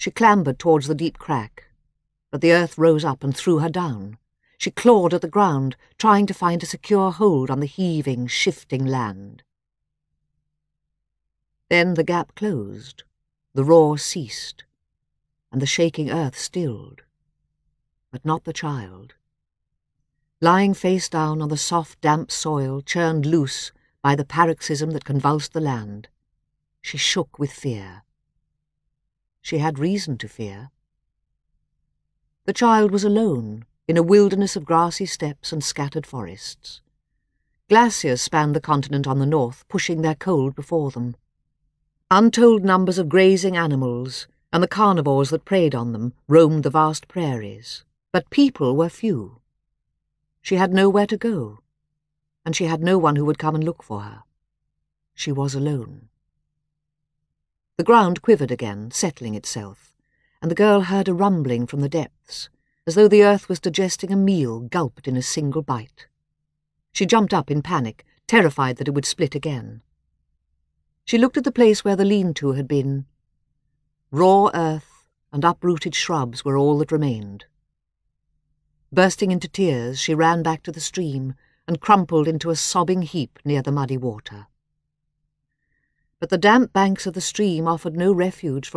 She clambered towards the deep crack, but the earth rose up and threw her down. She clawed at the ground, trying to find a secure hold on the heaving, shifting land. Then the gap closed, the roar ceased, and the shaking earth stilled, but not the child. Lying face down on the soft, damp soil, churned loose by the paroxysm that convulsed the land, she shook with fear. She had reason to fear. The child was alone, in a wilderness of grassy steppes and scattered forests. Glaciers spanned the continent on the north, pushing their cold before them. Untold numbers of grazing animals, and the carnivores that preyed on them, roamed the vast prairies, but people were few. She had nowhere to go, and she had no one who would come and look for her. She was alone. The ground quivered again, settling itself, and the girl heard a rumbling from the depths, as though the earth was digesting a meal gulped in a single bite. She jumped up in panic, terrified that it would split again. She looked at the place where the lean-to had been. Raw earth and uprooted shrubs were all that remained. Bursting into tears, she ran back to the stream and crumpled into a sobbing heap near the muddy water. But the damp banks of the stream offered no refuge